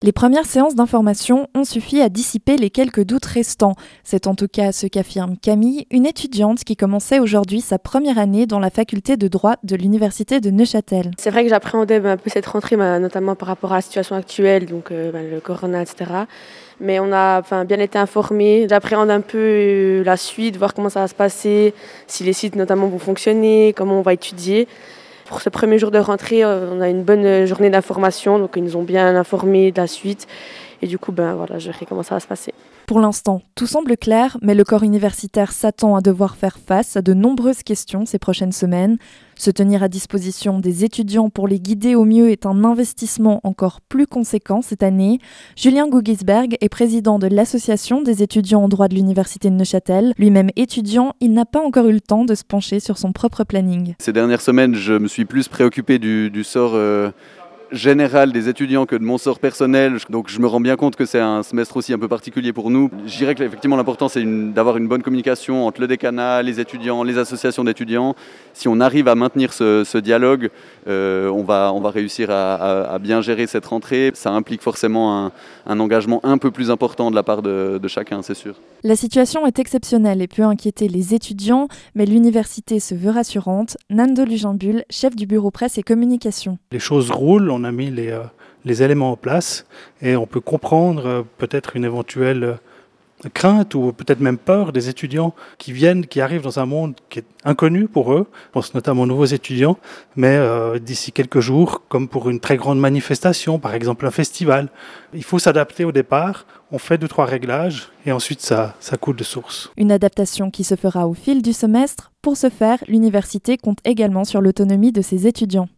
Les premières séances d'information ont suffi à dissiper les quelques doutes restants. C'est en tout cas ce qu'affirme Camille, une étudiante qui commençait aujourd'hui sa première année dans la faculté de droit de l'université de Neuchâtel. C'est vrai que j'appréhendais un peu cette rentrée, notamment par rapport à la situation actuelle, donc le corona, etc. Mais on a bien été informés. J'appréhende un peu la suite, voir comment ça va se passer, si les sites notamment vont fonctionner, comment on va étudier. Pour ce premier jour de rentrée, on a une bonne journée d'information, donc ils nous ont bien informés de la suite. Et du coup, je verrai comment ça va se passer. Pour l'instant, tout semble clair, mais le corps universitaire s'attend à devoir faire face à de nombreuses questions ces prochaines semaines. Se tenir à disposition des étudiants pour les guider au mieux est un investissement encore plus conséquent cette année. Julien Gougisberg est président de l'association des étudiants en droit de l'université de Neuchâtel. Lui-même étudiant, il n'a pas encore eu le temps de se pencher sur son propre planning. Ces dernières semaines, je me suis plus préoccupé du sort général des étudiants que de mon sort personnel. Donc je me rends bien compte que c'est un semestre aussi un peu particulier pour nous. Je dirais que effectivement l'important c'est d'avoir une bonne communication entre le décanat, les étudiants, les associations d'étudiants. Si on arrive à maintenir ce dialogue, on va réussir à bien gérer cette rentrée. Ça implique forcément un engagement un peu plus important de la part de chacun, c'est sûr. La situation est exceptionnelle et peut inquiéter les étudiants, mais l'université se veut rassurante. Nando Luginbull, chef du bureau presse et communication. Les choses roulent, on a mis les éléments en place et on peut comprendre peut-être une éventuelle crainte ou peut-être même peur des étudiants qui arrivent dans un monde qui est inconnu pour eux. Je pense notamment aux nouveaux étudiants, mais d'ici quelques jours, comme pour une très grande manifestation, par exemple un festival, il faut s'adapter au départ. On fait 2-3 réglages et ensuite ça coule de source. Une adaptation qui se fera au fil du semestre. Pour ce faire, l'université compte également sur l'autonomie de ses étudiants.